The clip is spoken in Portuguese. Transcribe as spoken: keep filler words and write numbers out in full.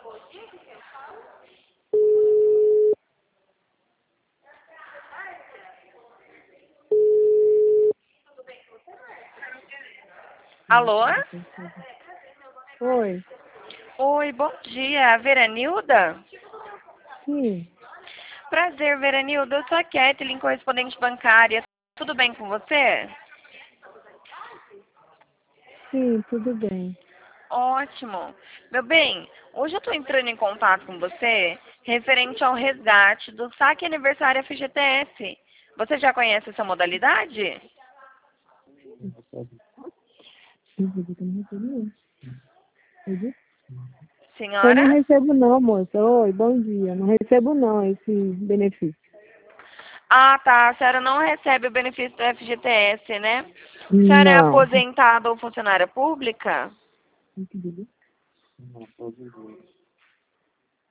Alô? Oi. Oi, bom dia. Veranilda? Sim. Prazer, Veranilda. Eu sou a Kathleen, correspondente bancária. Tudo bem com você? Sim, tudo bem. Ótimo. Meu bem, hoje eu estou entrando em contato com você referente ao resgate do saque aniversário F G T S. Você já conhece essa modalidade? Eu não Senhora? recebo não, moça. Oi, bom dia. Não recebo não esse benefício. Ah, tá. A senhora não recebe o benefício do F G T S, né? A senhora é Não. aposentada ou funcionária pública?